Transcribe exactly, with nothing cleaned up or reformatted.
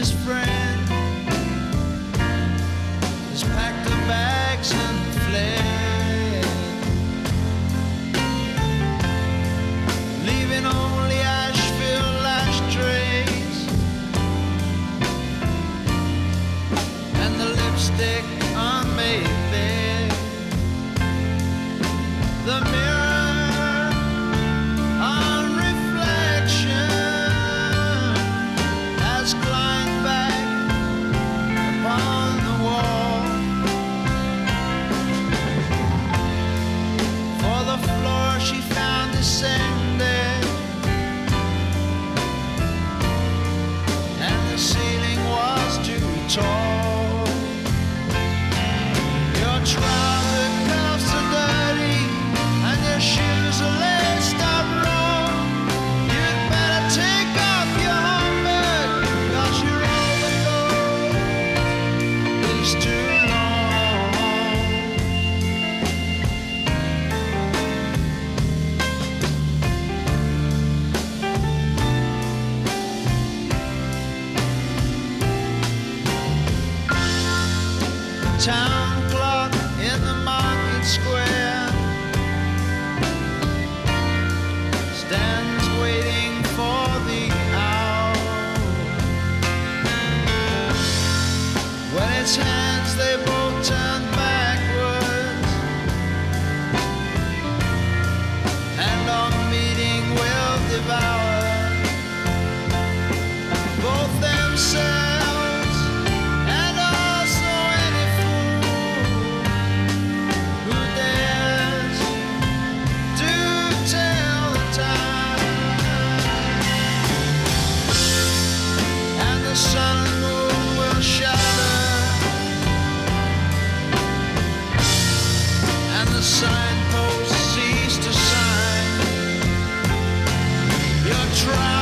his friend has packed the bags and fled, leaving only Asheville ashtrays and the lipstick on Mayfair. The mirror on reflection has climbed back upon the wall, for the floor she found descended and the ceiling was too tall. Your trouser cuffs are dirty and your shoes are laced up wrong. You'd better take off your Humber, 'cause your overcoat is too long. The town clock in the market square stands waiting for the hour. When its hands they both turn backwards, and on meeting will devour both themselves and also any fool who dares to tell the time. And the sun and moon will shudder, and the signposts cease to sign. Your trial